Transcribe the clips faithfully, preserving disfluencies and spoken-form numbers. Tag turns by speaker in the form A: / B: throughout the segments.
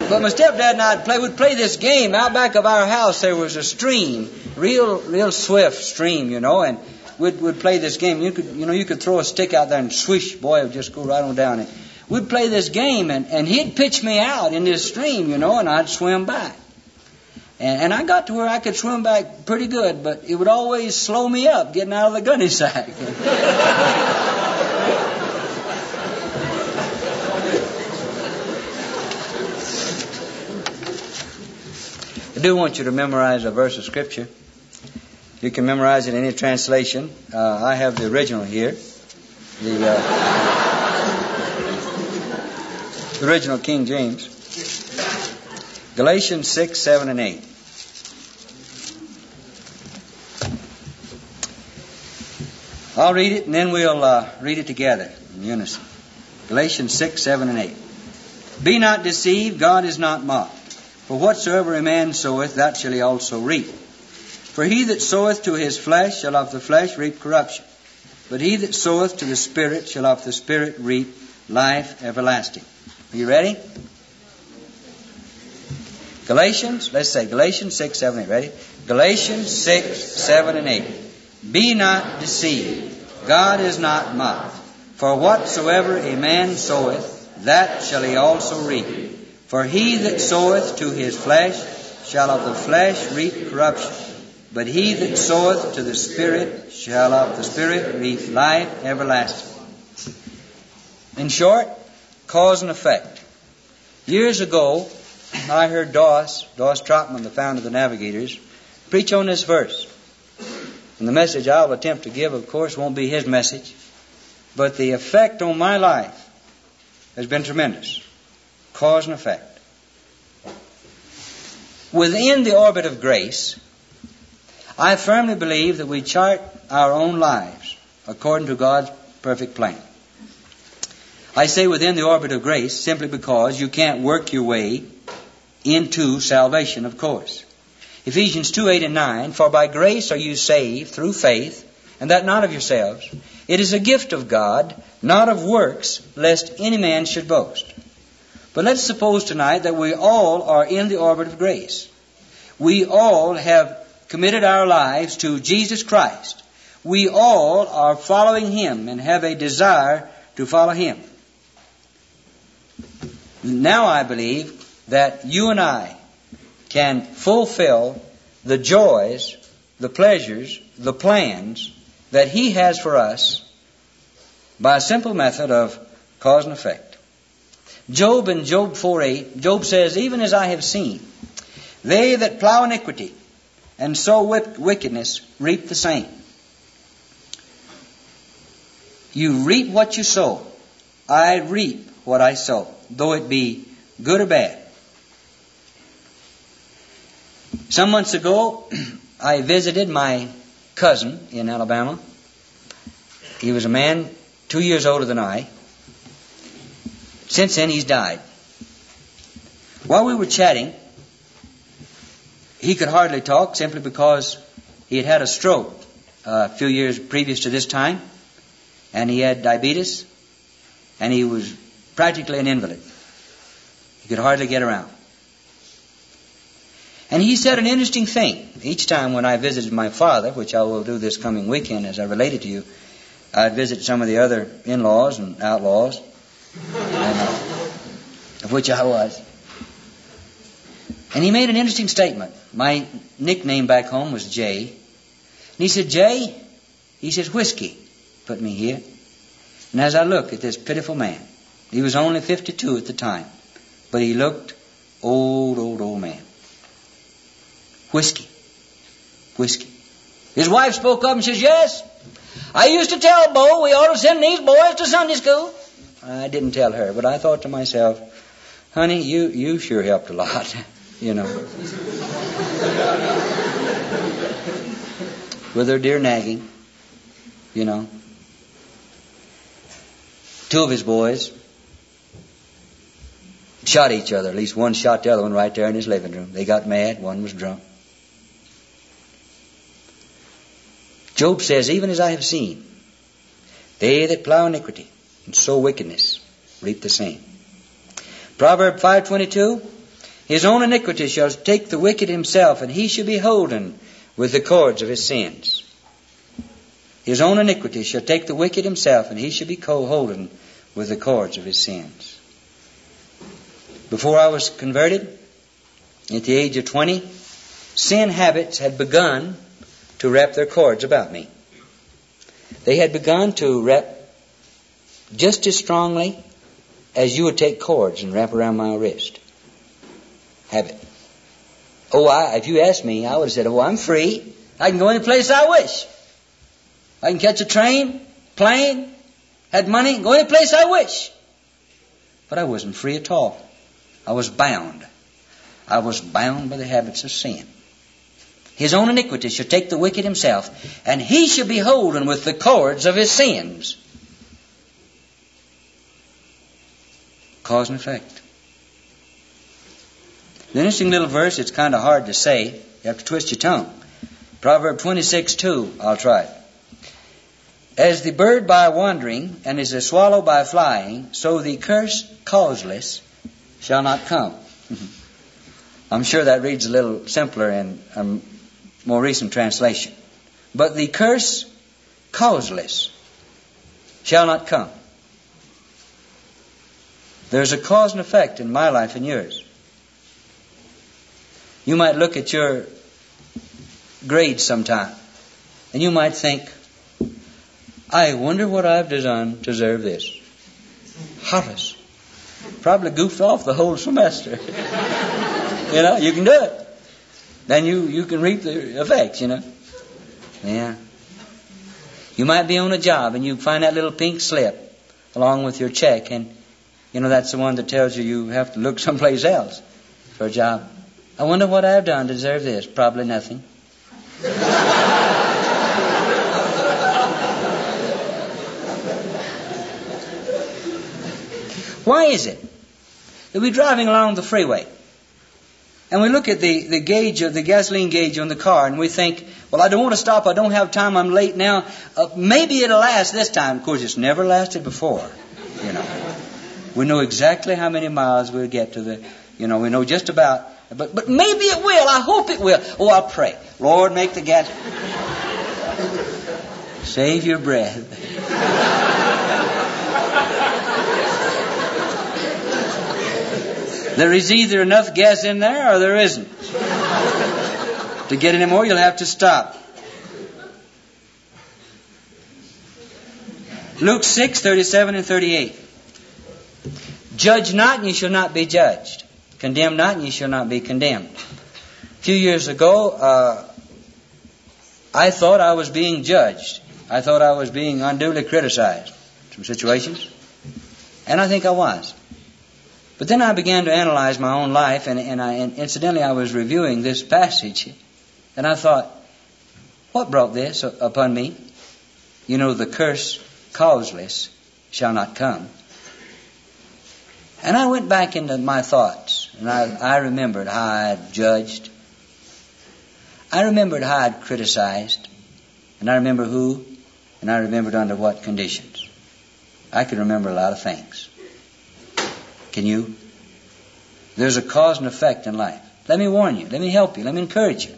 A: But my stepdad and I'd play, we'd play this game. Out back of our house there was a stream, real real swift stream, you know, and we'd, we'd play this game. You could, you know, you could throw a stick out there and swish, boy, it would just go right on down it. We'd play this game, and, and he'd pitch me out in this stream, you know, and I'd swim back. And, and I got to where I could swim back pretty good, but it would always slow me up getting out of the gunny sack. I do want you to memorize a verse of Scripture. You can memorize it in any translation. Uh, I have the original here. The, uh, the original King James. Galatians six, seven, and eight. I'll read it and then we'll uh, read it together in unison. Galatians six, seven, and eight. Be not deceived, God is not mocked. For whatsoever a man soweth, that shall he also reap. For he that soweth to his flesh shall of the flesh reap corruption. But he that soweth to the Spirit shall of the Spirit reap life everlasting. Are you ready? Galatians, let's say Galatians six, seven, eight. Ready? Galatians six, seven, and eight. Be not deceived, God is not mocked. For whatsoever a man soweth, that shall he also reap. For he that soweth to his flesh shall of the flesh reap corruption. But he that soweth to the Spirit shall of the Spirit reap life everlasting. In short, cause and effect. Years ago, I heard Doss, Doss Trotman, the founder of the Navigators, preach on this verse. And the message I'll attempt to give, of course, won't be his message. But the effect on my life has been tremendous. Cause and effect. Within the orbit of grace, I firmly believe that we chart our own lives according to God's perfect plan. I say within the orbit of grace simply because you can't work your way into salvation, of course. Ephesians two, eight and nine, for by grace are you saved through faith, and that not of yourselves. It is a gift of God, not of works, lest any man should boast. But let's suppose tonight that we all are in the orbit of grace. We all have committed our lives to Jesus Christ. We all are following Him and have a desire to follow Him. Now I believe that you and I can fulfill the joys, the pleasures, the plans that He has for us by a simple method of cause and effect. Job in Job four eight, Job says, even as I have seen, they that plow iniquity and sow wickedness reap the same. You reap what you sow. I reap what I sow, though it be good or bad. Some months ago, I visited my cousin in Alabama. He was a man two years older than I. Since then, he's died. While we were chatting, he could hardly talk simply because he had had a stroke uh, a few years previous to this time, and he had diabetes, and he was practically an invalid. He could hardly get around. And he said an interesting thing. Each time when I visited my father, which I will do this coming weekend as I related to you, I'd visit some of the other in-laws and outlaws, and, uh, of which I was. And he made an interesting statement. My nickname back home was Jay. And he said, Jay, he says, whiskey put me here. And as I look at this pitiful man, he was only fifty-two at the time, but he looked old, old, old man. Whiskey. Whiskey. His wife spoke up and says, yes, I used to tell Bo we ought to send these boys to Sunday school. I didn't tell her, but I thought to myself, honey, you, you sure helped a lot, you know. With her dear nagging, you know. Two of his boys shot each other. At least one shot the other one right there in his living room. They got mad. One was drunk. Job says, even as I have seen, they that plow iniquity and sow wickedness reap the same. Proverb five twenty-two, His own iniquity shall take the wicked himself, and he shall be holden with the cords of his sins. His own iniquity shall take the wicked himself, and he shall be holden with the cords of his sins. Before I was converted, at the age of twenty, sin habits had begun to wrap their cords about me. They had begun to wrap just as strongly as you would take cords and wrap around my wrist. Habit. Oh, I, if you asked me, I would have said, oh, I'm free. I can go any place I wish. I can catch a train, plane, had money, go any place I wish. But I wasn't free at all. I was bound. I was bound by the habits of sin. His own iniquity shall take the wicked himself, and he shall be holden with the cords of his sins. Cause and effect. An interesting little verse. It's kind of hard to say. You have to twist your tongue. Proverbs twenty-six two. I'll try it. As the bird by wandering, and as the swallow by flying, so the curse causeless shall not come. I'm sure that reads a little simpler in a more recent translation. But the curse causeless shall not come. There's a cause and effect in my life and yours. You might look at your grades sometime, and you might think, I wonder what I've done to deserve this. Horace. Probably goofed off the whole semester. You know, you can do it. Then you, you can reap the effects, you know. Yeah. You might be on a job and you find that little pink slip along with your check, and you know that's the one that tells you you have to look someplace else for a job. I wonder what I've done to deserve this. Probably nothing. Why is it that we're driving along the freeway and we look at the, the gauge of the gasoline gauge on the car and we think, well, I don't want to stop. I don't have time. I'm late now. Uh, maybe it'll last this time. Of course, it's never lasted before. You know, we know exactly how many miles we'll get to the. You know, we know just about. But but maybe it will. I hope it will. Oh, I'll pray. Lord, make the gas. Save your breath. There is either enough gas in there or there isn't. To get any more, you'll have to stop. Luke six, thirty-seven and thirty-eight. Judge not, and ye shall not be judged. Condemn not, and ye shall not be condemned. A few years ago, uh, I thought I was being judged. I thought I was being unduly criticized in some situations. And I think I was. But then I began to analyze my own life, and, and, I, and incidentally I was reviewing this passage, and I thought, what brought this upon me? You know, the curse causeless shall not come. And I went back into my thoughts, and I, I remembered how I had judged. I remembered how I had criticized, and I remember who, and I remembered under what conditions. I could remember a lot of things. Can you? There's a cause and effect in life. Let me warn you. Let me help you. Let me encourage you.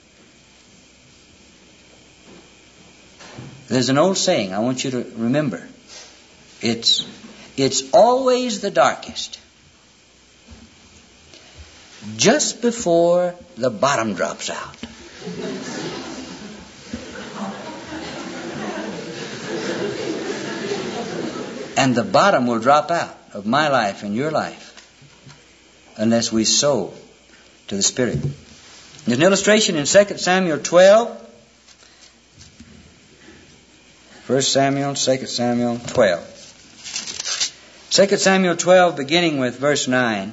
A: There's an old saying I want you to remember. It's, it's always the darkest just before the bottom drops out. And the bottom will drop out of my life and your life unless we sow to the Spirit. There's an illustration in Second Samuel twelve. First Samuel, Second Samuel twelve. Second Samuel twelve, beginning with verse nine.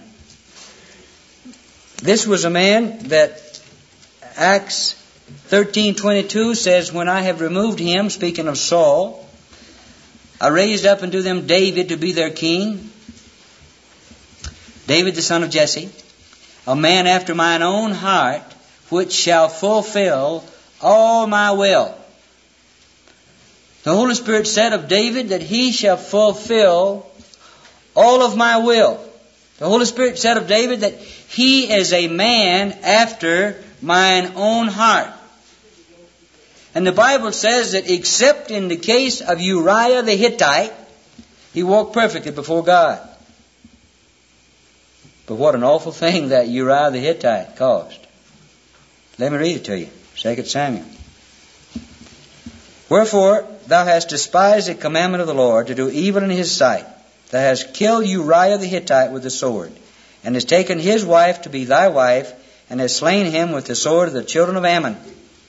A: This was a man that Acts thirteen twenty-two says, when I have removed him, speaking of Saul, I raised up unto them David to be their king. David the son of Jesse, a man after mine own heart, which shall fulfill all my will. The Holy Spirit said of David that he shall fulfill all of my will. The Holy Spirit said of David that he is a man after mine own heart. And the Bible says that except in the case of Uriah the Hittite, he walked perfectly before God. But what an awful thing that Uriah the Hittite caused. Let me read it to you. Second Samuel. Wherefore thou hast despised the commandment of the Lord to do evil in his sight. Thou hast killed Uriah the Hittite with the sword, and hast taken his wife to be thy wife, and hast slain him with the sword of the children of Ammon.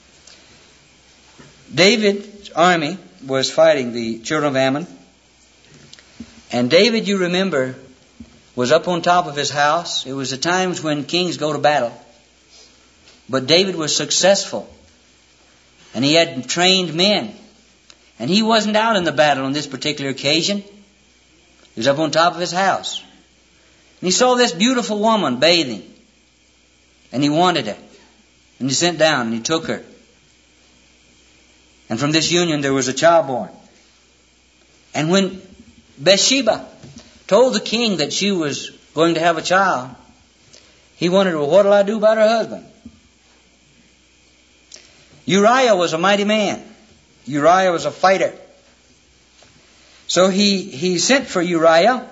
A: David's army was fighting the children of Ammon. And David, you remember, was up on top of his house. It was the times when kings go to battle. But David was successful. And he had trained men. And he wasn't out in the battle on this particular occasion. He was up on top of his house. And he saw this beautiful woman bathing. And he wanted her. And he sent down and he took her. And from this union there was a child born. And when Bathsheba told the king that she was going to have a child, he wondered, well, what will I do about her husband? Uriah was a mighty man. Uriah was a fighter. So he, he sent for Uriah,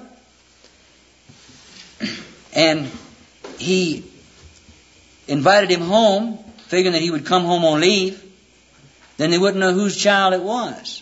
A: and he invited him home, figuring that he would come home on leave. Then they wouldn't know whose child it was.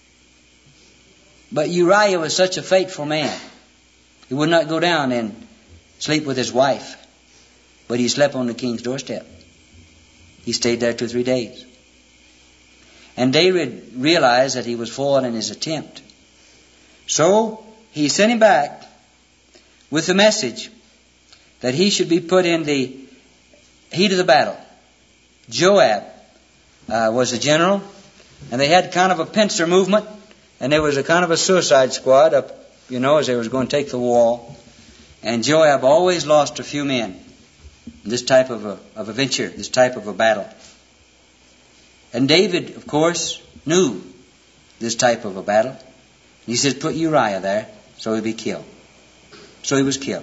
A: But Uriah was such a faithful man. He would not go down and sleep with his wife, but he slept on the king's doorstep. He stayed there two or three days. And David realized that he was foiled in his attempt. So he sent him back with the message that he should be put in the heat of the battle. Joab uh, was the general, and they had kind of a pincer movement, and there was a kind of a suicide squad up, you know, as they was going to take the wall. And Joab always lost a few men in this type of a, of a venture, this type of a battle. And David, of course, knew this type of a battle. He says, put Uriah there so he'd be killed. So he was killed.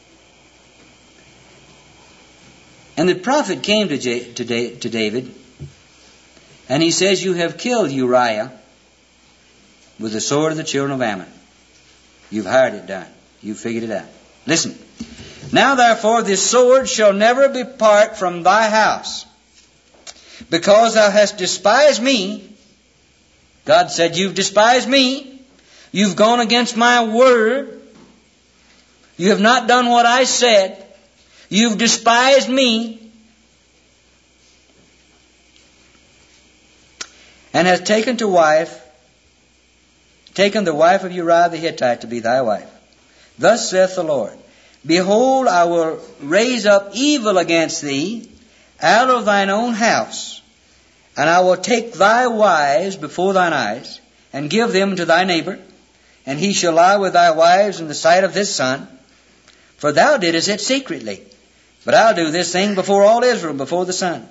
A: And the prophet came to, J- to, da- to David, and he says, you have killed Uriah with the sword of the children of Ammon. You've hired it done. You've figured it out. Listen. Now therefore this sword shall never depart from thy house, because thou hast despised me. God said, you've despised me. You've gone against my word. You have not done what I said. You've despised me. And hast taken to wife, taken the wife of Uriah the Hittite to be thy wife. Thus saith the Lord, behold, I will raise up evil against thee out of thine own house, and I will take thy wives before thine eyes, and give them to thy neighbor, and he shall lie with thy wives in the sight of his son. For thou didst it secretly, but I'll do this thing before all Israel, before the sun.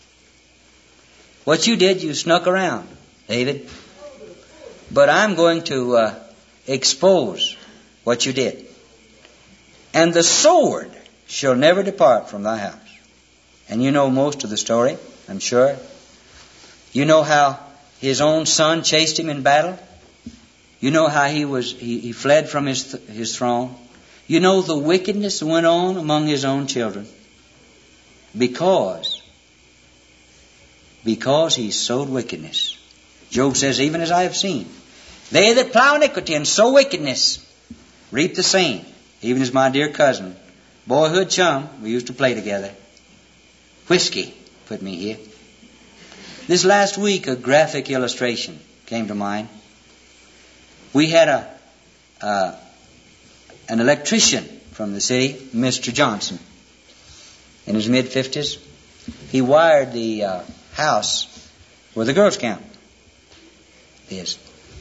A: What you did, you snuck around, David. But I'm going to uh, expose what you did. And the sword shall never depart from thy house. And you know most of the story, I'm sure. You know how his own son chased him in battle. You know how he was he, he fled from his th- his throne. You know the wickedness that went on among his own children. Because, because he sowed wickedness. Job says, even as I have seen, they that plow iniquity and sow wickedness reap the same. Even as my dear cousin, boyhood chum, we used to play together. Whiskey put me here. This last week, a graphic illustration came to mind. We had a uh, an electrician from the city, Mister Johnson, in his mid-fifties. He wired the uh, house where the Girls Camp is.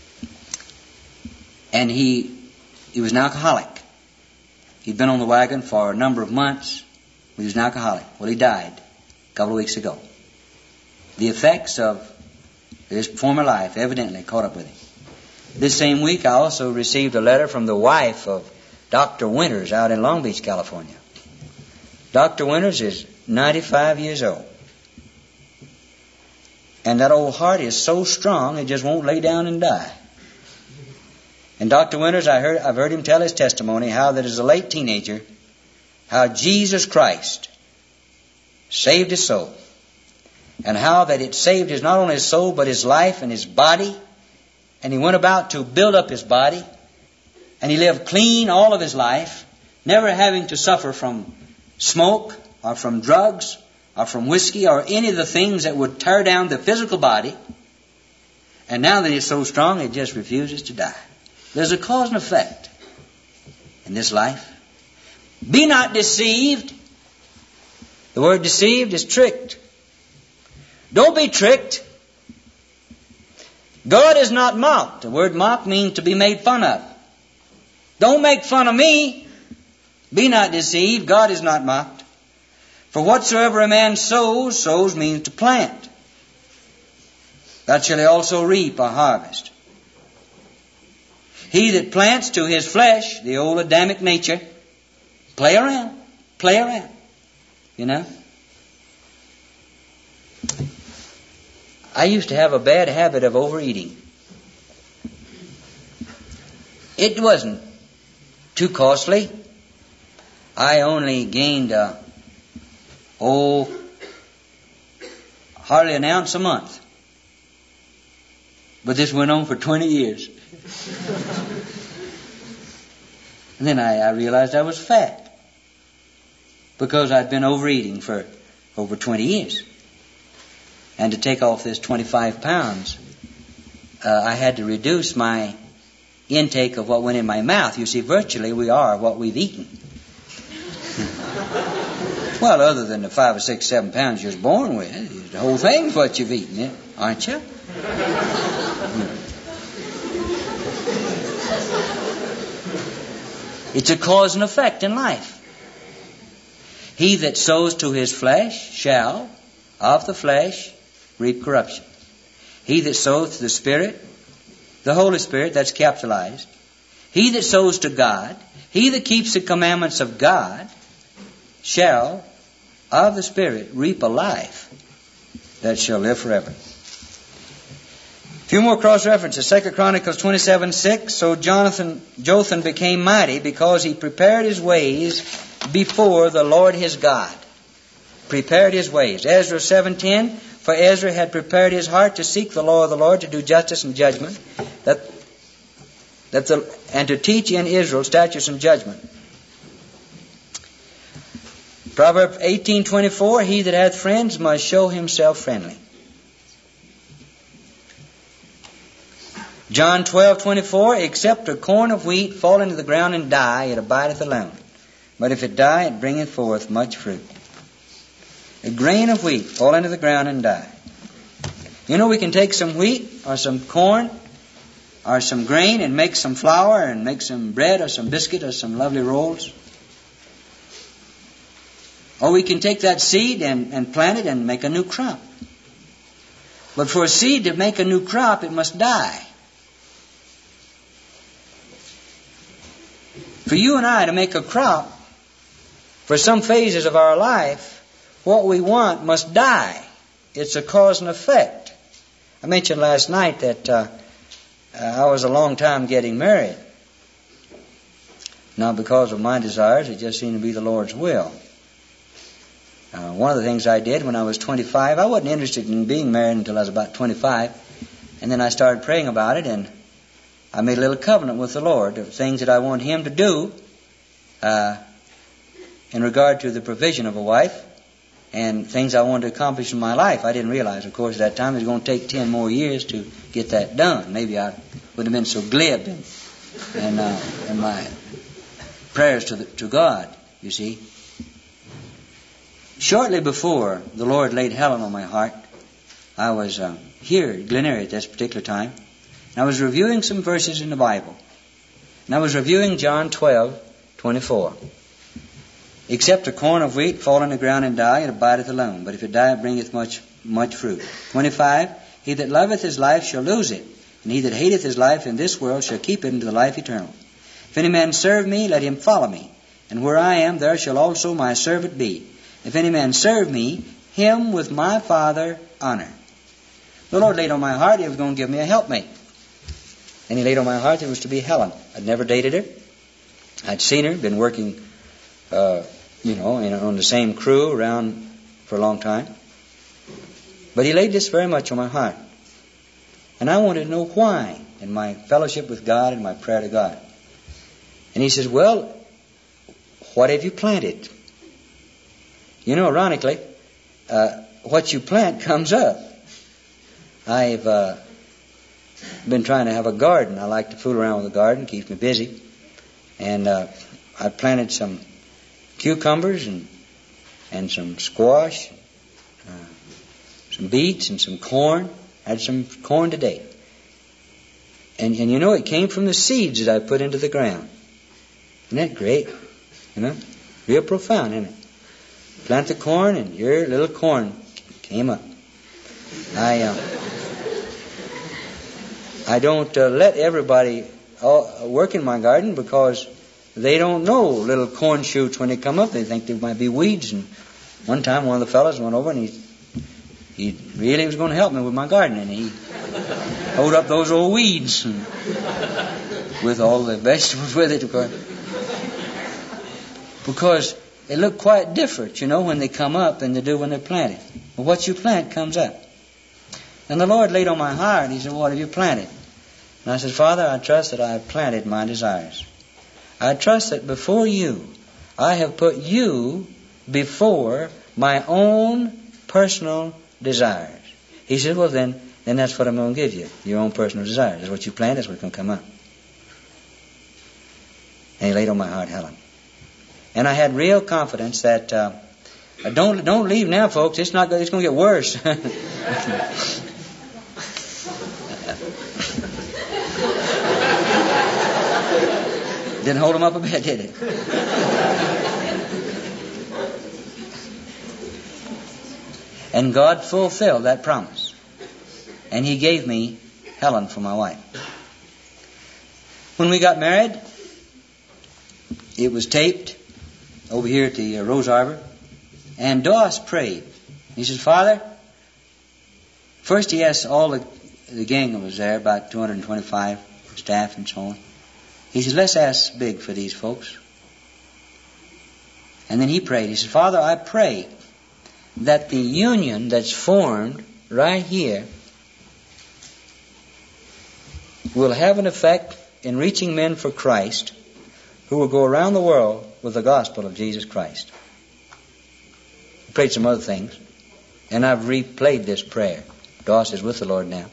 A: And he he was an alcoholic. He'd been on the wagon for a number of months. He was an alcoholic. Well, he died a couple of weeks ago. The effects of his former life evidently caught up with him. This same week, I also received a letter from the wife of Doctor Winters out in Long Beach, California. Doctor Winters is ninety-five years old. And that old heart is so strong it just won't lay down and die. And Doctor Winters, I heard, I've heard him tell his testimony how that as a late teenager, how Jesus Christ saved his soul. And how that it saved his, not only his soul, but his life and his body. And he went about to build up his body. And he lived clean all of his life, never having to suffer from smoke or from drugs or from whiskey or any of the things that would tear down the physical body. And now that he's so strong, it just refuses to die. There's a cause and effect in this life. Be not deceived. The word deceived is tricked. Don't be tricked. God is not mocked. The word mock means to be made fun of. Don't make fun of me. Be not deceived. God is not mocked. For whatsoever a man sows, sows means to plant. That shall he also reap a harvest. He that plants to his flesh, the old Adamic nature, play around, play around, you know. I used to have a bad habit of overeating. It wasn't too costly. I only gained, uh, oh, hardly an ounce a month. But this went on for twenty years. And then I, I realized I was fat because I'd been overeating for over twenty years. And to take off this twenty-five pounds, uh, I had to reduce my intake of what went in my mouth. You see, virtually we are what we've eaten. Well, other than the five or six, seven pounds you're born with, the whole thing's what you've eaten, yeah? Aren't you? It's a cause and effect in life. He that sows to his flesh shall, of the flesh, reap corruption. He that sows to the Spirit, the Holy Spirit, that's capitalized. He that sows to God, he that keeps the commandments of God, shall, of the Spirit, reap a life that shall live forever. A few more cross-references. Second Chronicles twenty-seven six. So Jonathan, Jotham became mighty because he prepared his ways before the Lord his God. Prepared his ways. Ezra seven ten. For Ezra had prepared his heart to seek the law of the Lord, to do justice and judgment, that, that the, and to teach in Israel statutes and judgment. Proverbs eighteen twenty-four. He that hath friends must show himself friendly. John twelve twenty-four. Except a corn of wheat fall into the ground and die, it abideth alone. But if it die, it bringeth forth much fruit. A grain of wheat fall into the ground and die. You know, we can take some wheat or some corn or some grain and make some flour and make some bread or some biscuit or some lovely rolls. Or we can take that seed and, and plant it and make a new crop. But for a seed to make a new crop, it must die. For you and I to make a crop for some phases of our life, what we want must die. It's a cause and effect. I mentioned last night that uh, uh, I was a long time getting married. Not because of my desires, it just seemed to be the Lord's will. Uh, one of the things I did when I was twenty-five, I wasn't interested in being married until I was about twenty-five. And then I started praying about it, and I made a little covenant with the Lord of things that I want Him to do uh, in regard to the provision of a wife. And things I wanted to accomplish in my life. I didn't realize, of course, at that time it was going to take ten more years to get that done. Maybe I wouldn't have been so glib in, in, uh, in my prayers to, the, to God, you see. Shortly before the Lord laid Helen on my heart, I was uh, here at Glen Eyrie at this particular time. And I was reviewing some verses in the Bible. And I was reviewing John twelve twenty-four. Except a corn of wheat fall in the ground and die, it abideth alone. But if it die, it bringeth much much fruit. twenty-five. He that loveth his life shall lose it, and he that hateth his life in this world shall keep it into the life eternal. If any man serve me, let him follow me. And where I am, there shall also my servant be. If any man serve me, him with my Father honor. The Lord laid on my heart He was going to give me a helpmate. And He laid on my heart it was to be Helen. I'd never dated her. I'd seen her, been working, uh, you know, in, on the same crew around for a long time. But He laid this very much on my heart. And I wanted to know why in my fellowship with God and my prayer to God. And He says, well, what have you planted? You know, ironically, uh, what you plant comes up. I've uh, been trying to have a garden. I like to fool around with the garden, keeps me busy. And uh, I planted some cucumbers and and some squash, uh, some beets and some corn. I had some corn today. And, and you know, it came from the seeds that I put into the ground. Isn't that great? You know, real profound, isn't it? Plant the corn and your little corn came up. I uh, I don't uh, let everybody uh, work in my garden because they don't know little corn shoots when they come up. They think there might be weeds. And one time, one of the fellows went over and he he really was going to help me with my garden, and he hoed up those old weeds and with all the vegetables with it, of course. Because they look quite different, you know, when they come up than they do when they're planted. But what you plant comes up. And the Lord laid on my heart, He said, what have you planted? And I said, Father, I trust that I have planted my desires. I trust that before you, I have put you before my own personal desires. He said, well then, then that's what I'm going to give you, your own personal desires. That's what you plant, that's what's going to come up. And He laid on my heart, Helen. And I had real confidence that uh, don't don't leave now, folks. It's not. It's going to get worse. Didn't hold them up a bit, did it? And God fulfilled that promise, and He gave me Helen for my wife. When we got married, it was taped over here at the uh, Rose Arbor. And Doss prayed. He says, Father, first he asked all the, the gang that was there, about two hundred twenty-five staff and so on. He says, let's ask big for these folks. And then he prayed. He said, Father, I pray that the union that's formed right here will have an effect in reaching men for Christ who will go around the world with the gospel of Jesus Christ. I prayed some other things, and I've replayed this prayer. Doss is with the Lord now.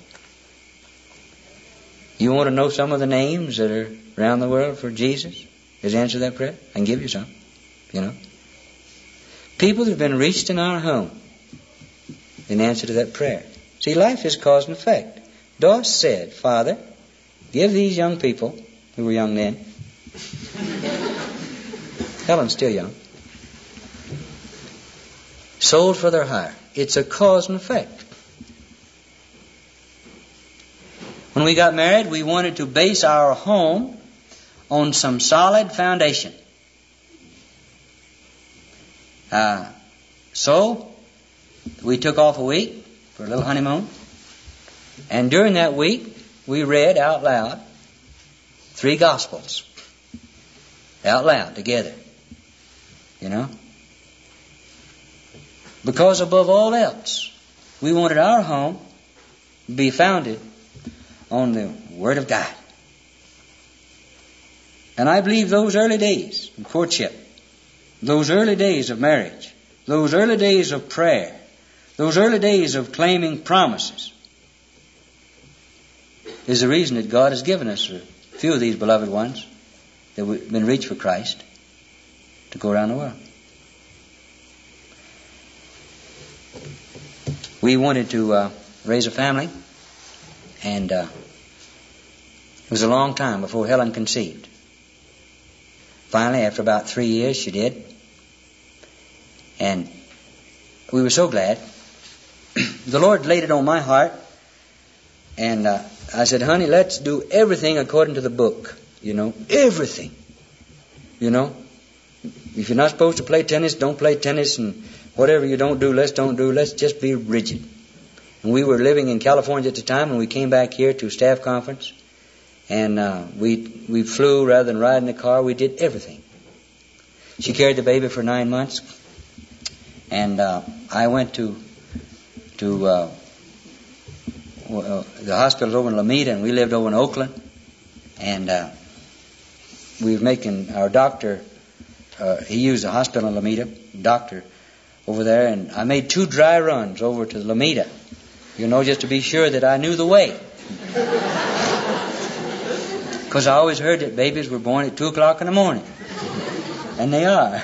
A: You want to know some of the names that are around the world for Jesus? His answer to that prayer? I can give you some, you know. People that have been reached in our home in answer to that prayer. See, life is cause and effect. Doss said, Father, give these young people, who were young then, Helen's still young, souls for their hire. It's a cause and effect. When we got married, we wanted to base our home on some solid foundation. Uh, so, we took off a week for a little honeymoon. And during that week, we read out loud three Gospels. Out loud, together. You know? Because above all else, we wanted our home to be founded on the Word of God. And I believe those early days of courtship, those early days of marriage, those early days of prayer, those early days of claiming promises is the reason that God has given us a few of these beloved ones that have been reached for Christ to go around the world. We wanted to uh, raise a family, and uh, it was a long time before Helen conceived. Finally, after about three years, she did. And we were so glad. The Lord laid it on my heart, and uh, I said, honey, let's do everything according to the book. You know, everything. You know, if you're not supposed to play tennis, don't play tennis, and whatever you don't do, let's don't do. Let's just be rigid. And we were living in California at the time, and we came back here to staff conference, and uh, we we flew rather than ride in the car. We did everything. She carried the baby for nine months, and uh, I went to to uh, uh, the hospital over in Lomita, and we lived over in Oakland, and uh, we were making our doctor. Uh, he used a hospital in Lomita, doctor over there, and I made two dry runs over to Lomita, you know, just to be sure that I knew the way. Because I always heard that babies were born at two o'clock in the morning, and they are.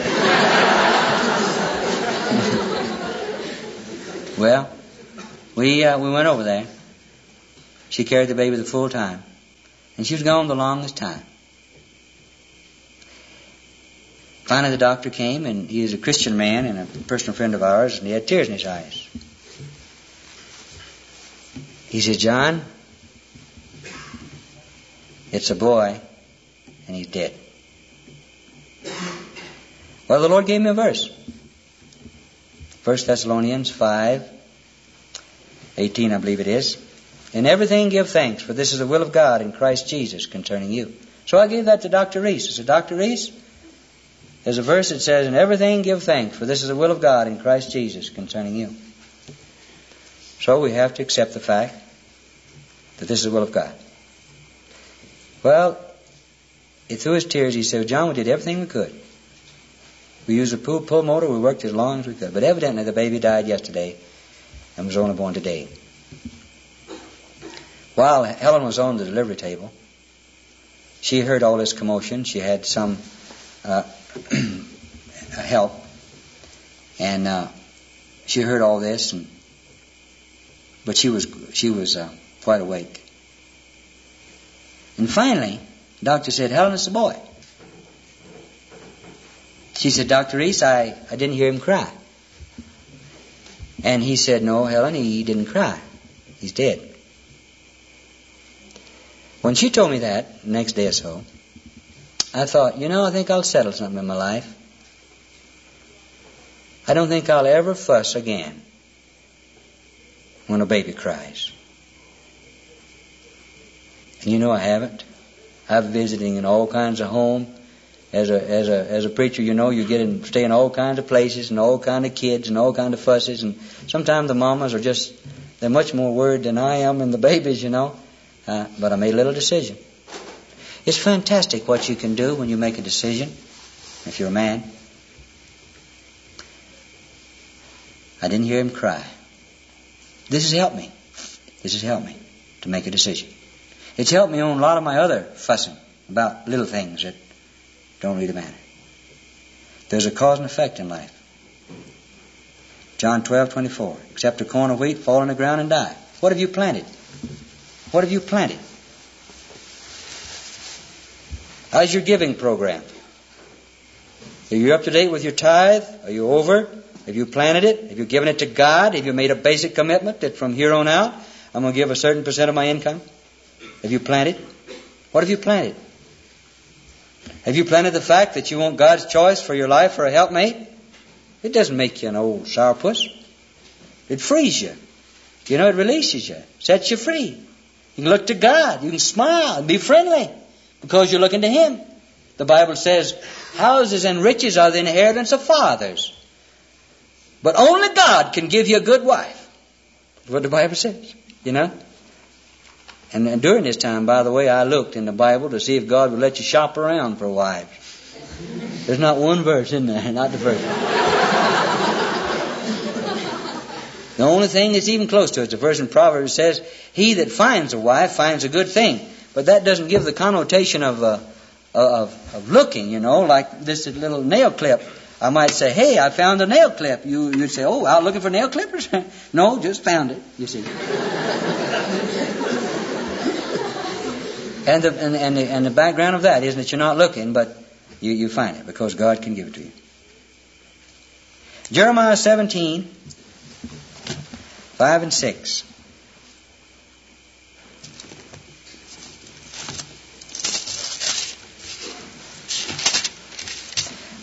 A: Well, we uh, we went over there. She carried the baby the full time, and she was gone the longest time. Finally, the doctor came, and he is a Christian man and a personal friend of ours, and he had tears in his eyes. He said, "John, it's a boy, and he's dead." Well, the Lord gave me a verse. First Thessalonians five eighteen, I believe it is. "In everything give thanks, for this is the will of God in Christ Jesus concerning you." So I gave that to Doctor Reese. I said, "Doctor Reese, there's a verse that says, in everything give thanks, for this is the will of God in Christ Jesus concerning you." So we have to accept the fact that this is the will of God. Well, through his tears, he said, "John, we did everything we could. We used a pull, pull motor, we worked as long as we could. But evidently the baby died yesterday and was only born today." While Helen was on the delivery table, she heard all this commotion. She had some uh, help, and uh, she heard all this, and but she was she was uh, quite awake. And finally, the doctor said, "Helen, it's a boy." She said, "Doctor Reese, I, I didn't hear him cry." And he said, "No, Helen, he didn't cry. He's dead." When she told me that, the next day or so, I thought, you know, I think I'll settle something in my life. I don't think I'll ever fuss again when a baby cries. And you know I haven't. I've visiting in all kinds of homes. As a as a as a preacher, you know, you get and stay in all kinds of places and all kinds of kids and all kinds of fusses, and sometimes the mamas are just they're much more worried than I am and the babies, you know. Uh, but I made a little decision. It's fantastic what you can do when you make a decision. If you're a man, I didn't hear him cry. This has helped me. This has helped me to make a decision. It's helped me on a lot of my other fussing about little things that don't really matter. There's a cause and effect in life. John twelve twenty-four. "Except a corn of wheat fall on the ground and die." What have you planted? What have you planted? How's your giving program? Are you up to date with your tithe? Are you over? Have you planted it? Have you given it to God? Have you made a basic commitment that from here on out I'm going to give a certain percent of my income? Have you planted? What have you planted? Have you planted the fact that you want God's choice for your life for a helpmate? It doesn't make you an old sourpuss. It frees you. You know, it releases you, sets you free. You can look to God. You can smile and be friendly because you're looking to Him. The Bible says, houses and riches are the inheritance of fathers. But only God can give you a good wife. That's what the Bible says, you know. And, and during this time, by the way, I looked in the Bible to see if God would let you shop around for wives. There's not one verse in there, not the first one. The only thing that's even close to it is the verse in Proverbs that says, "He that finds a wife finds a good thing." But that doesn't give the connotation of uh, of, of looking, you know, like this little nail clip. I might say, "Hey, I found a nail clip." You, you'd say, "Oh, out looking for nail clippers?" No, just found it, you see. and, the, and, and, the, and the background of that isn't that you're not looking, but you, you find it because God can give it to you. Jeremiah seventeen, five and six.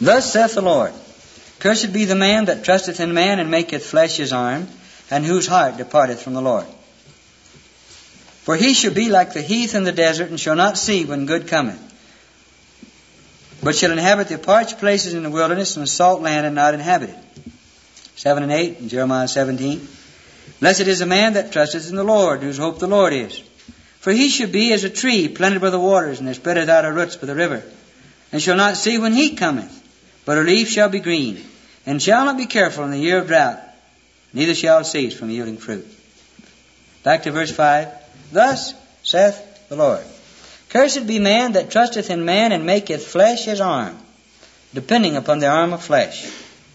A: Thus saith the Lord, Cursed be the man that trusteth in man, and maketh flesh his arm, and whose heart departeth from the Lord. For he shall be like the heath in the desert, and shall not see when good cometh, but shall inhabit the parched places in the wilderness, and the salt land, and not inhabit it. Seven and eight in Jeremiah seventeen. Blessed is the man that trusteth in the Lord, whose hope the Lord is. For he shall be as a tree planted by the waters, and that spreadeth out her roots by the river, and shall not see when heat cometh, but her leaf shall be green, and shall not be careful in the year of drought, neither shall it cease from yielding fruit. Back to verse five. Thus saith the Lord, Cursed be man that trusteth in man, and maketh flesh his arm, depending upon the arm of flesh,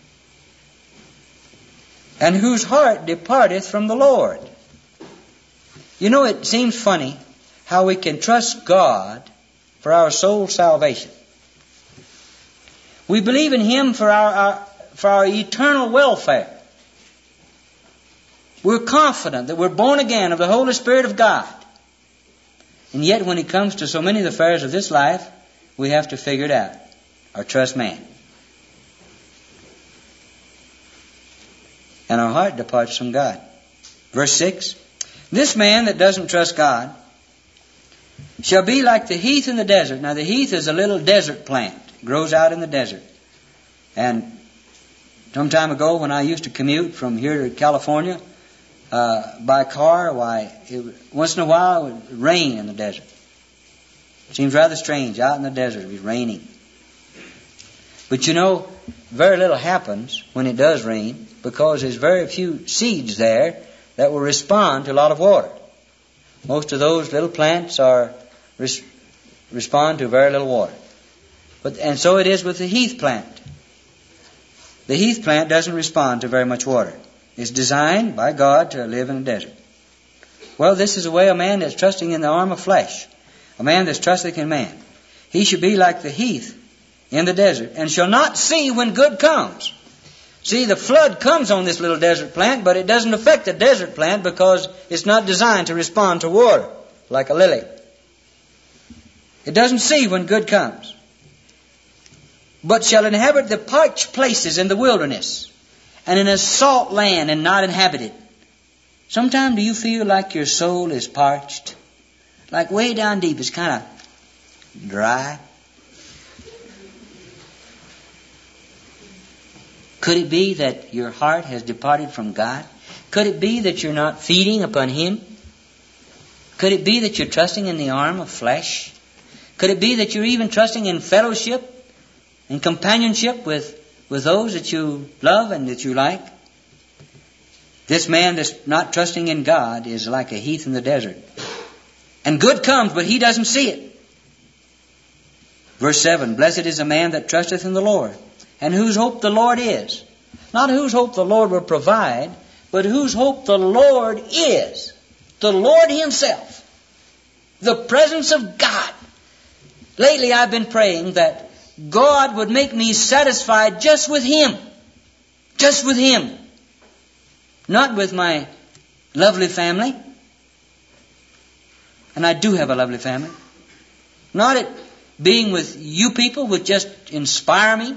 A: and whose heart departeth from the Lord. You know, it seems funny how we can trust God for our soul's salvation. We believe in Him for our, our, for our eternal welfare. We're confident that we're born again of the Holy Spirit of God. And yet when it comes to so many of the affairs of this life, we have to figure it out, or trust man. And our heart departs from God. Verse six, This man that doesn't trust God shall be like the heath in the desert. Now the heath is a little desert plant. It grows out in the desert. And some time ago when I used to commute from here to California uh, by car, why, it, once in a while it would rain in the desert. It seems rather strange. Out in the desert it was raining. But you know, very little happens when it does rain, because there's very few seeds there that will respond to a lot of water. Most of those little plants are res- respond to very little water. But and so it is with the heath plant. The heath plant doesn't respond to very much water. It's designed by God to live in a desert. Well, this is the way a man that's trusting in the arm of flesh, a man that's trusting in man. He should be like the heath in the desert, and shall not see when good comes. See, the flood comes on this little desert plant, but it doesn't affect the desert plant because it's not designed to respond to water like a lily. It doesn't see when good comes, but shall inhabit the parched places in the wilderness, and in a salt land, and not inhabited. Sometimes do you feel like your soul is parched? Like way down deep, it's kind of dry. Could it be that your heart has departed from God? Could it be that you're not feeding upon Him? Could it be that you're trusting in the arm of flesh? Could it be that you're even trusting in fellowship and companionship with, with those that you love and that you like? This man that's not trusting in God is like a heath in the desert. And good comes, but he doesn't see it. Verse seven, Blessed is the man that trusteth in the Lord, and whose hope the Lord is. Not whose hope the Lord will provide, but whose hope the Lord is. The Lord Himself. The presence of God. Lately I've been praying that God would make me satisfied just with Him. Just with Him. Not with my lovely family. And I do have a lovely family. Not at being with you people would just inspire me.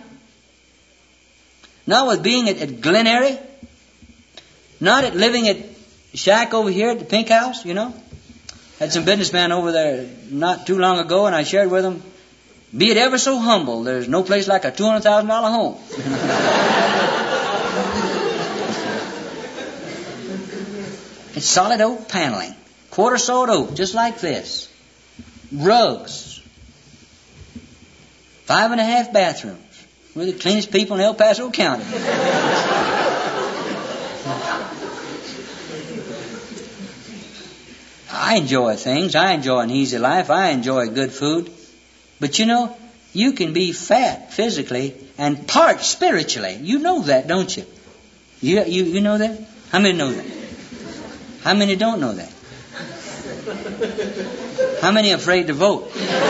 A: Not with being at, at Glen Eyrie. Not at living at shack over here at the Pink House, you know. Had some businessman over there not too long ago, and I shared with him, be it ever so humble, there's no place like a two hundred thousand dollars home. It's solid oak paneling. Quarter sawed oak, just like this. Rugs. Five and a half bathrooms. We're the cleanest people in El Paso County. I enjoy things. I enjoy an easy life. I enjoy good food. But you know, you can be fat physically and parched spiritually. You know that, don't you? You, you, you know that? How many know that? How many don't know that? How many are afraid to vote?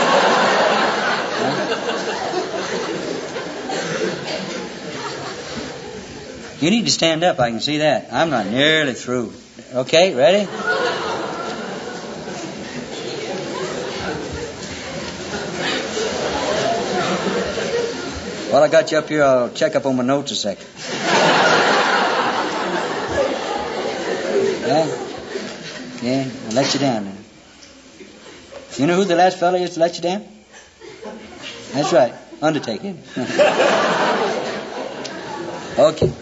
A: You need to stand up. I can see that. I'm not nearly through. Okay, ready? While I got you up here, I'll check up on my notes a second. Yeah? Yeah, I'll let you down now. You know who the last fellow is to let you down? That's right, Undertaker. Okay.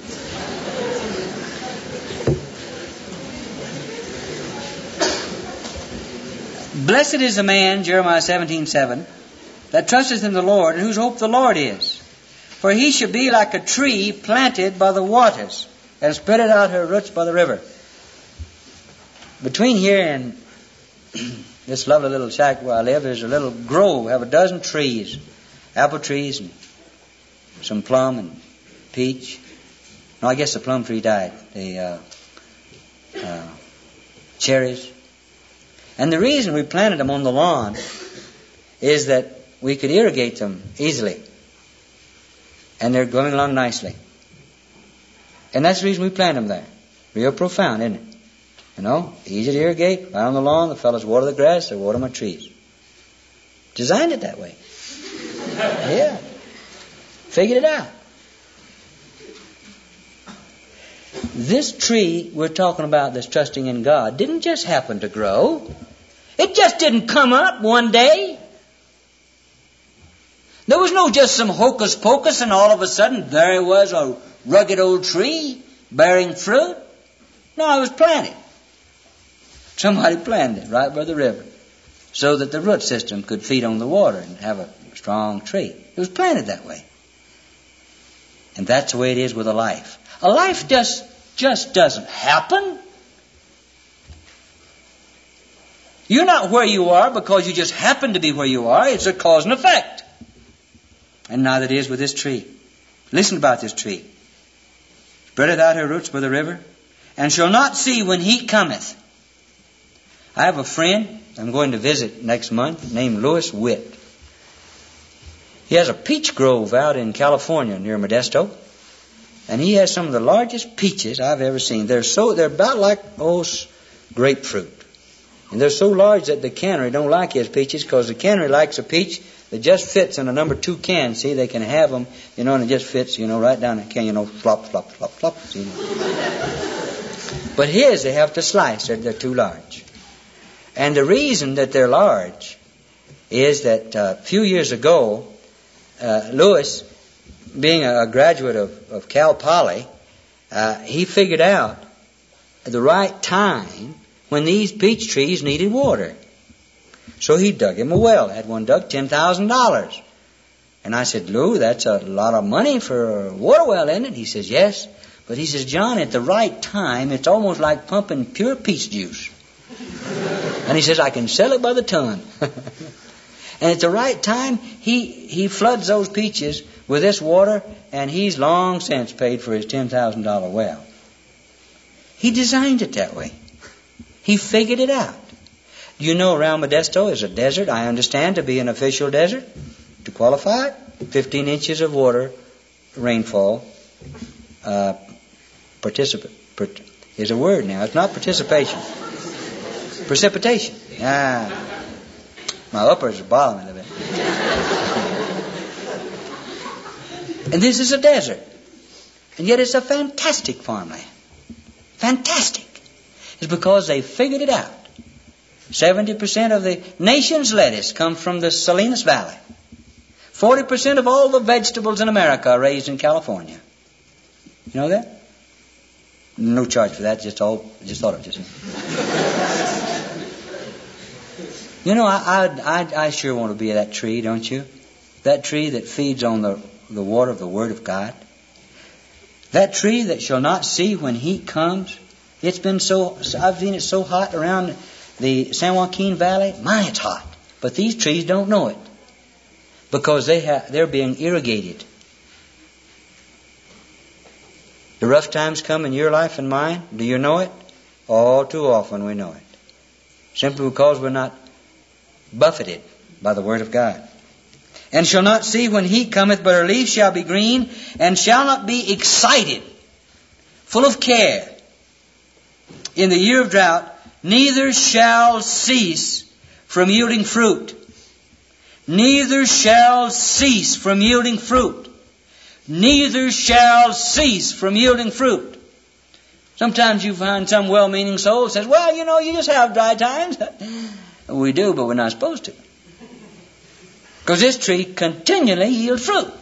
A: Blessed is the man, Jeremiah seventeen seven, that trusteth in the Lord, and whose hope the Lord is. For he shall be like a tree planted by the waters, and spreadeth out her roots by the river. Between here and this lovely little shack where I live, there's a little grove. We have a dozen trees, apple trees, and some plum and peach. No, I guess the plum tree died. The uh, uh, cherries. And the reason we planted them on the lawn is that we could irrigate them easily. And they're going along nicely. And that's the reason we planted them there. Real profound, isn't it? You know, easy to irrigate, right on the lawn. The fellows water the grass, they water my trees. Designed it that way. Yeah. Figured it out. This tree we're talking about that's trusting in God didn't just happen to grow. It just didn't come up one day. There was no just some hocus pocus and all of a sudden there it was, a rugged old tree bearing fruit. No, it was planted. Somebody planted it right by the river so that the root system could feed on the water and have a strong tree. It was planted that way. And that's the way it is with a life. A life just, just doesn't happen. You're not where you are because you just happen to be where you are. It's a cause and effect. And neither it is with this tree. Listen about this tree. Spreadeth out her roots by the river, and shall not see when heat cometh. I have a friend I'm going to visit next month named Lewis Witt. He has a peach grove out in California near Modesto. And he has some of the largest peaches I've ever seen. They're so they're about like oh grapefruit. And they're so large that the cannery don't like his peaches because the cannery likes a peach that just fits in a number two can. See, they can have them, you know, and it just fits, you know, right down the can, you know, flop, flop, flop, flop. See? But his, they have to slice. They're, they're too large. And the reason that they're large is that uh, a few years ago, uh, Lewis, being a graduate of, of Cal Poly, uh, he figured out the right time when these peach trees needed water. So he dug him a well. Had one dug, ten thousand dollars. And I said, Lou, that's a lot of money for a water well, isn't it? He says, yes. But he says, John, at the right time, it's almost like pumping pure peach juice. And he says, I can sell it by the ton. And at the right time, he, he floods those peaches with this water, and he's long since paid for his ten thousand dollars well. He designed it that way. He figured it out. You know around Modesto is a desert, I understand, to be an official desert. To qualify, fifteen inches of water, rainfall, uh, participate, per, is a word now. It's not participation. Precipitation. Ah, my uppers are bothering me a little bit. And this is a desert. And yet it's a fantastic farmland. Fantastic. It's because they figured it out. seventy percent of the nation's lettuce comes from the Salinas Valley. forty percent of all the vegetables in America are raised in California. You know that? No charge for that, just all, just thought of it. Just. You know, I, I, I, I sure want to be that tree, don't you? That tree that feeds on the, the water of the Word of God. That tree that shall not see when heat comes. It's been so, I've seen it so hot around the San Joaquin Valley. My, it's hot. But these trees don't know it. Because they have, they're being irrigated. The rough times come in your life and mine. Do you know it? All too often we know it. Simply because we're not buffeted by the Word of God. And shall not see when heat cometh, but her leaves shall be green, and shall not be excited, full of care, in the year of drought, neither shall cease from yielding fruit. Neither shall cease from yielding fruit. neither shall cease from yielding fruit. Sometimes you find some well-meaning soul that says, well, you know, you just have dry times. We do, but we're not supposed to. Because this tree continually yields fruit.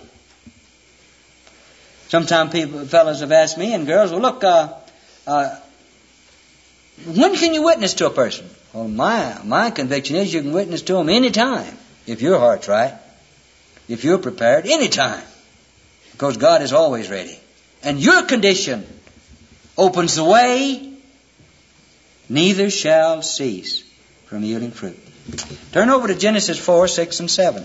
A: Sometimes people, fellows have asked me, and girls, well, look, uh, uh, when can you witness to a person? Well, my, my conviction is you can witness to them any time, if your heart's right, if you're prepared, any time. Because God is always ready. And your condition opens the way, neither shall cease from yielding fruit. Turn over to Genesis four, six, and seven.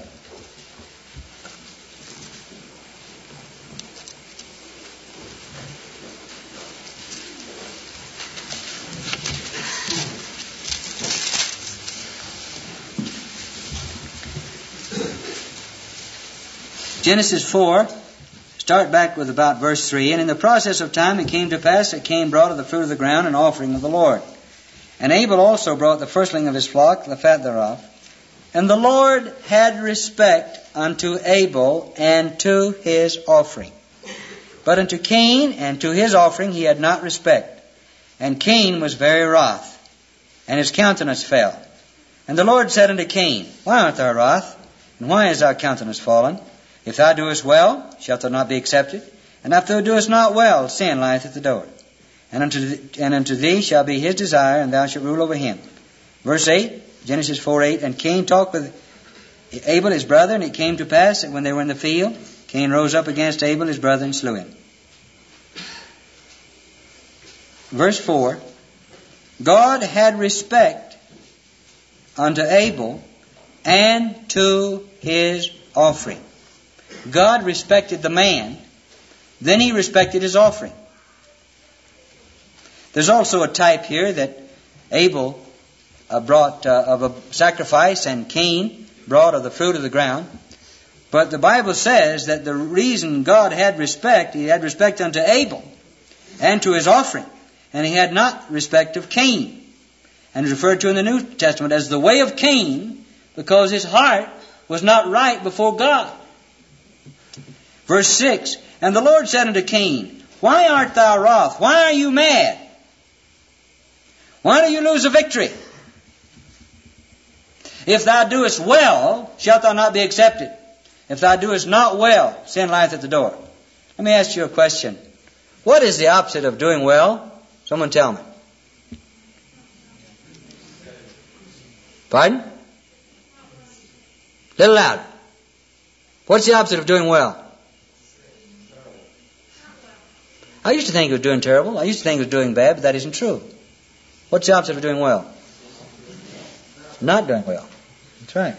A: Genesis four, start back with about verse three. And in the process of time it came to pass that Cain brought of the fruit of the ground an offering of the Lord. And Abel also brought the firstling of his flock, the fat thereof. And the Lord had respect unto Abel and to his offering. But unto Cain and to his offering he had not respect. And Cain was very wroth, and his countenance fell. And the Lord said unto Cain, Why art thou wroth? And why is thy countenance fallen? If thou doest well, shalt thou not be accepted? And if thou doest not well, sin lieth at the door. And unto, th- and unto thee shall be his desire, and thou shalt rule over him. Verse eight, Genesis four eight, And Cain talked with Abel his brother, and it came to pass that when they were in the field, Cain rose up against Abel his brother and slew him. Verse four, God had respect unto Abel and to his offering. God respected the man, then he respected his offering. There's also a type here that Abel uh, brought uh, of a sacrifice and Cain brought of the fruit of the ground. But the Bible says that the reason God had respect, he had respect unto Abel and to his offering, and he had not respect of Cain. And is referred to in the New Testament as the way of Cain, because his heart was not right before God. Verse six, And the Lord said unto Cain, Why art thou wroth? Why are you mad? Why do you lose a victory? If thou doest well, shalt thou not be accepted. If thou doest not well, sin lieth at the door. Let me ask you a question. What is the opposite of doing well? Someone tell me. Pardon? Little louder. What's the opposite of doing well? I used to think it was doing terrible. I used to think it was doing bad, but that isn't true. What's the opposite of doing well? Not doing well. That's right.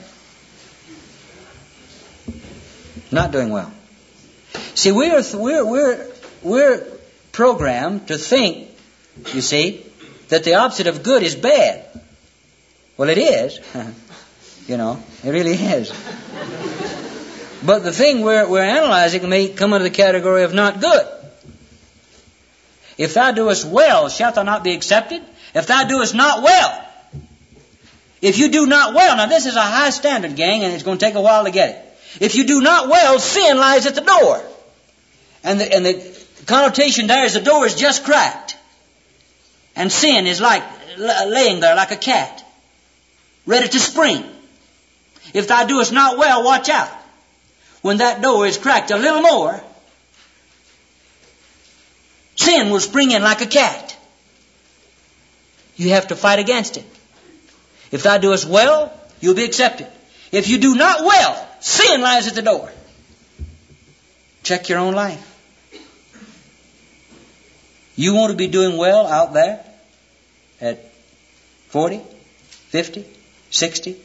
A: Not doing well. See, we're we're we're we're programmed to think, you see, that the opposite of good is bad. Well, it is. You know, it really is. But the thing we're we're analyzing may come under the category of not good. If thou doest well, shalt thou not be accepted? If thou doest not well, if you do not well, now this is a high standard, gang, and it's going to take a while to get it. If you do not well, sin lies at the door. And the, and the connotation there is the door is just cracked. And sin is like laying there like a cat, ready to spring. If thou doest not well, watch out. When that door is cracked a little more, sin will spring in like a cat. You have to fight against it. If thou doest well, you'll be accepted. If you do not well, sin lies at the door. Check your own life. You want to be doing well out there at forty, fifty, sixty?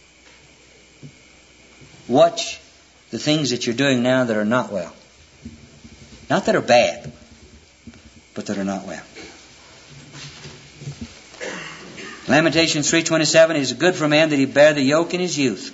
A: Watch the things that you're doing now that are not well. Not that are bad, but that are not well. Lamentations three twenty-seven, It is good for a man that he bear the yoke in his youth.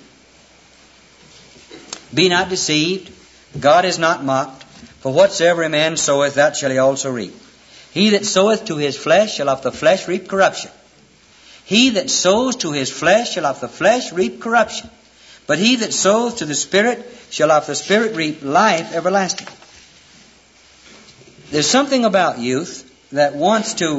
A: Be not deceived, God is not mocked, for whatsoever a man soweth, that shall he also reap. He that soweth to his flesh shall of the flesh reap corruption. He that sows to his flesh shall of the flesh reap corruption. But he that soweth to the Spirit shall of the Spirit reap life everlasting. There's something about youth that wants to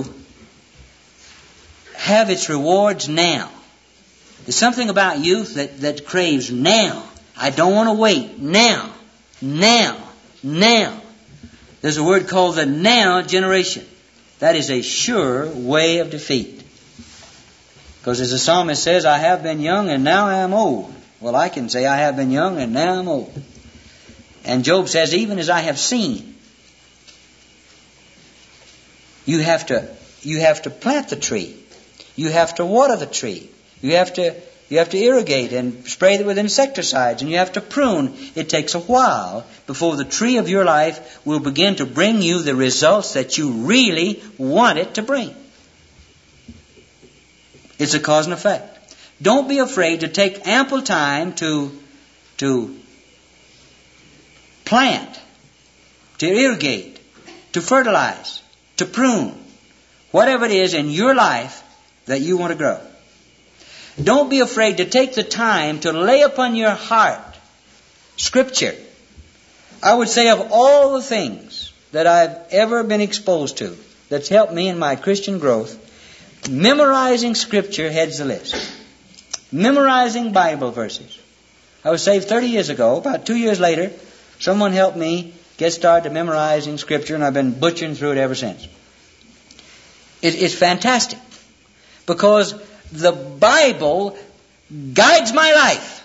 A: have its rewards now. There's something about youth that, that craves now. I don't want to wait. Now. Now. Now. There's a word called the now generation. That is a sure way of defeat. Because as the psalmist says, I have been young and now I am old. Well, I can say I have been young and now I'm old. And Job says, even as I have seen. You have to, you have to plant the tree. You have to water the tree. You have to, you have to irrigate and spray it with insecticides, and you have to prune. It takes a while before the tree of your life will begin to bring you the results that you really want it to bring. It's a cause and effect. Don't be afraid to take ample time to, to plant, to irrigate, to fertilize, to prune, whatever it is in your life that you want to grow. Don't be afraid to take the time to lay upon your heart Scripture. I would say of all the things that I've ever been exposed to that's helped me in my Christian growth, memorizing Scripture heads the list. Memorizing Bible verses. I was saved thirty years ago. About two years later, someone helped me get started memorizing Scripture, and I've been butchering through it ever since. It, it's fantastic because the Bible guides my life.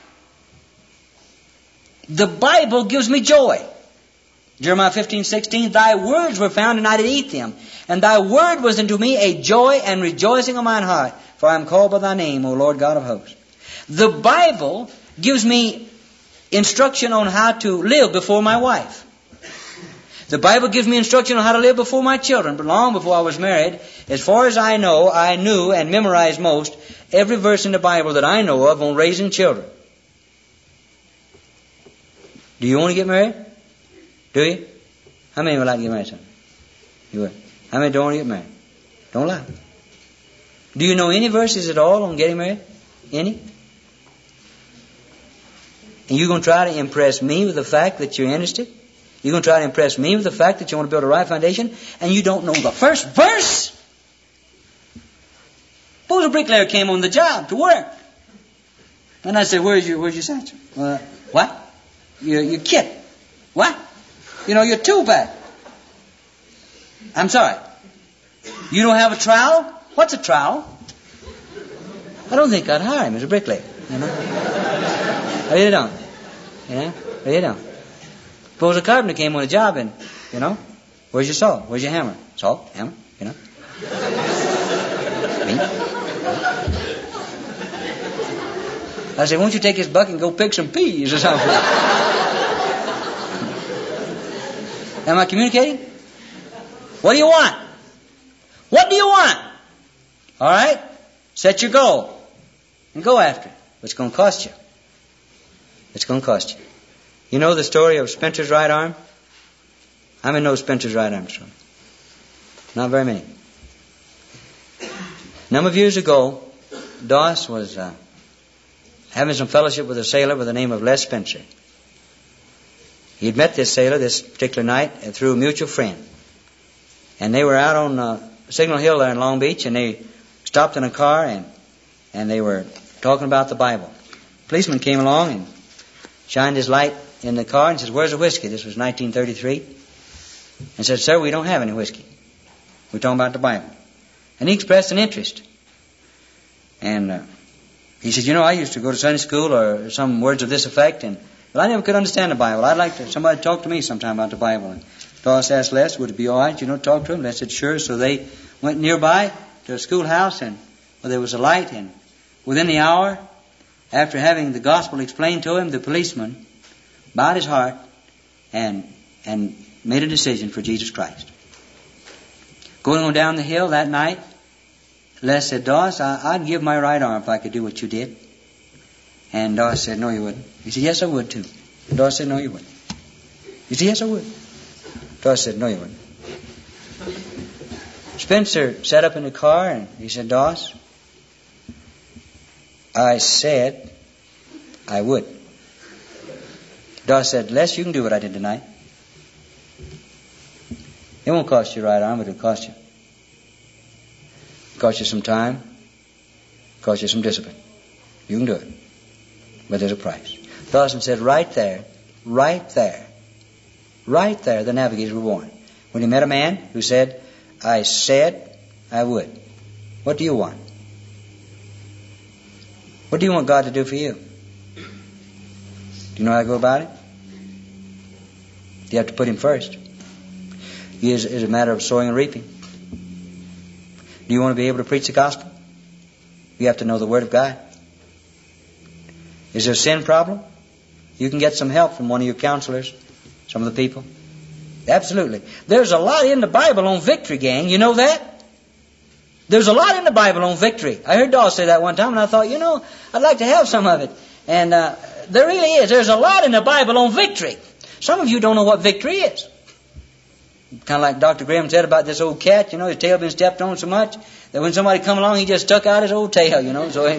A: The Bible gives me joy. Jeremiah fifteen sixteen, thy words were found, and I did eat them. And thy word was unto me a joy and rejoicing of mine heart, for I am called by thy name, O Lord God of hosts. The Bible gives me instruction on how to live before my wife. The Bible gives me instruction on how to live before my children. But long before I was married, as far as I know, I knew and memorized most every verse in the Bible that I know of on raising children. Do you want to get married? Do you? How many would like to get married, son? You would. How many don't want to get married? Don't lie. Do you know any verses at all on getting married? Any? And you're going to try to impress me with the fact that you're interested? You're going to try to impress me with the fact that you want to build a right foundation, and you don't know the first verse? Suppose a bricklayer came on the job to work. And I said, where's your, where's your satchel? Uh, what? Your, your kit. What? You know, your tool bag. I'm sorry. You don't have a trowel? What's a trowel? I don't think I'd hire him as a bricklayer. You know? I really don't. You know? I really don't. Suppose a carpenter came on a job and, you know, where's your saw? Where's your hammer? Saw, hammer, you know. Me? I said, won't you take this bucket and go pick some peas or something? Am I communicating? What do you want? What do you want? All right? Set your goal and go after it. But it's going to cost you. It's going to cost you. You know the story of Spencer's right arm? How many know Spencer's right arm story? Not very many. A number of years ago, Doss was uh, having some fellowship with a sailor by the name of Les Spencer. He had met this sailor this particular night through a mutual friend. And they were out on uh, Signal Hill there in Long Beach, and they stopped in a car, and, and they were talking about the Bible. A policeman came along and shined his light in the car and says, where's the whiskey? This was nineteen thirty-three. And said, sir, we don't have any whiskey. We're talking about the Bible. And he expressed an interest. And uh, he said, you know, I used to go to Sunday school or some words of this effect, and but I never could understand the Bible. I'd like to somebody to talk to me sometime about the Bible. And Doss asked Les, would it be all right, you know, to talk to him? Les said, sure. So they went nearby to a schoolhouse, and well, there was a light, and within the hour, after having the gospel explained to him, the policeman bowed his heart and and made a decision for Jesus Christ. Going on down the hill that night, Les said, Doss, I, I'd give my right arm if I could do what you did. And Doss said, no, you wouldn't. He said, yes, I would too. And Doss said, no, you wouldn't. He said, yes, I would. Doss said, no, you wouldn't. Spencer sat up in the car and he said, Doss, I said I would. Doss said, Les, you can do what I did tonight. It won't cost you your right arm, but it'll cost you. It'll cost you some time. It'll cost you some discipline. You can do it. But there's a price. Dawson said right there, right there, right there, the navigators were born. When he met a man who said, I said I would. What do you want? What do you want God to do for you? Do you know how to go about it? You have to put Him first. It is, is a matter of sowing and reaping. Do you want to be able to preach the gospel? You have to know the Word of God. Is there a sin problem? You can get some help from one of your counselors, some of the people. Absolutely. There's a lot in the Bible on victory, gang. You know that? There's a lot in the Bible on victory. I heard Dawes say that one time, and I thought, you know, I'd like to have some of it. And uh, there really is. There's a lot in the Bible on victory. Some of you don't know what victory is. Kind of like Doctor Graham said about this old cat, you know, his tail been stepped on so much that when somebody come along, he just stuck out his old tail, you know. So he,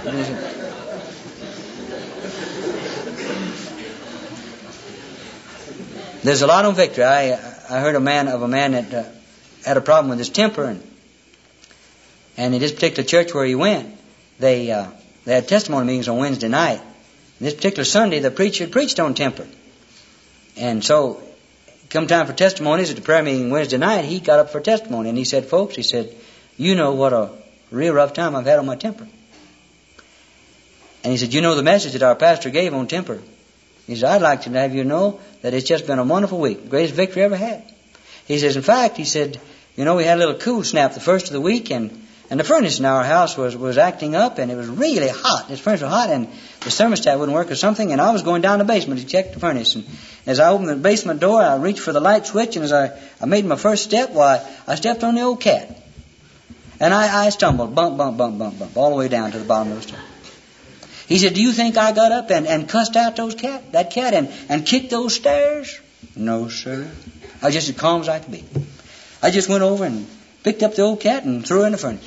A: there's a lot on victory. I I heard a man of a man that uh, had a problem with his temper, and and in this particular church where he went, they uh, they had testimony meetings on Wednesday night. And this particular Sunday, the preacher preached on temper, and so come time for testimonies at the prayer meeting Wednesday night, he got up for testimony, and he said, "Folks," he said, "you know what a real rough time I've had on my temper." And he said, "You know the message that our pastor gave on temper." He said, "I'd like to have you know that it's just been a wonderful week, greatest victory I ever had." He says, "In fact," he said, "you know, we had a little cool snap the first of the week, and and the furnace in our house was, was acting up, and it was really hot. This furnace was hot, and the thermostat wouldn't work or something, and I was going down the basement to check the furnace. And as I opened the basement door, I reached for the light switch, and as I, I made my first step, why, I, I stepped on the old cat. And I, I stumbled, bump, bump, bump, bump, bump, all the way down to the bottom of the step." He said, "Do you think I got up and, and cussed out those cat, that cat and, and kicked those stairs? No, sir. I was just as calm as I could be. I just went over and picked up the old cat and threw her in the furnace."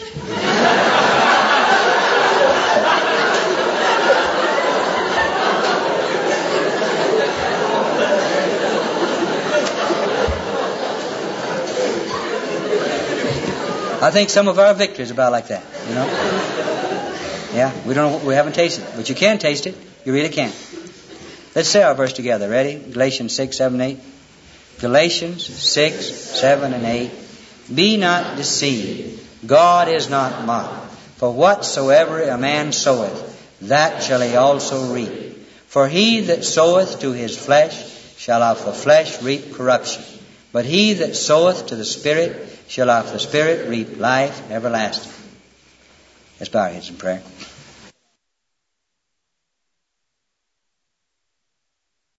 A: I think some of our victory is about like that, you know. Yeah, we don't. We haven't tasted it, but you can taste it. You really can. Let's say our verse together. Ready? Galatians six, seven, eight. Galatians six, seven, and eight. "Be not deceived. God is not mocked. For whatsoever a man soweth, that shall he also reap. For he that soweth to his flesh shall of the flesh reap corruption. But he that soweth to the Spirit shall of the Spirit reap life everlasting." Let's bow our heads in prayer.